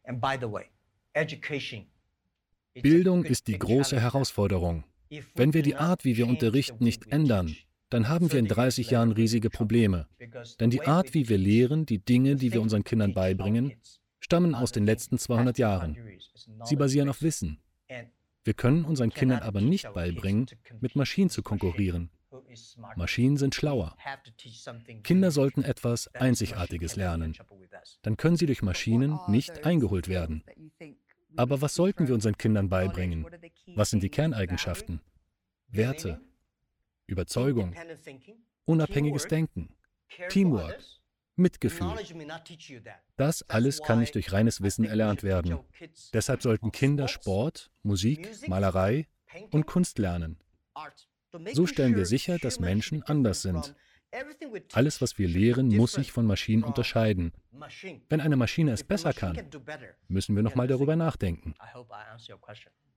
Bildung ist die große Herausforderung. Wenn wir die Art, wie wir unterrichten, nicht ändern, dann haben wir in 30 Jahren riesige Probleme. Denn die Art, wie wir lehren, die Dinge, die wir unseren Kindern beibringen, stammen aus den letzten 200 Jahren. Sie basieren auf Wissen. Wir können unseren Kindern aber nicht beibringen, mit Maschinen zu konkurrieren. Maschinen sind schlauer. Kinder sollten etwas Einzigartiges lernen. Dann können sie durch Maschinen nicht eingeholt werden. Aber was sollten wir unseren Kindern beibringen? Was sind die Kerneigenschaften? Werte, Überzeugung, unabhängiges Denken, Teamwork, Mitgefühl. Das alles kann nicht durch reines Wissen erlernt werden. Deshalb sollten Kinder Sport, Musik, Malerei und Kunst lernen. So stellen wir sicher, dass Menschen anders sind. Alles, was wir lehren, muss sich von Maschinen unterscheiden. Wenn eine Maschine es besser kann, müssen wir noch mal darüber nachdenken.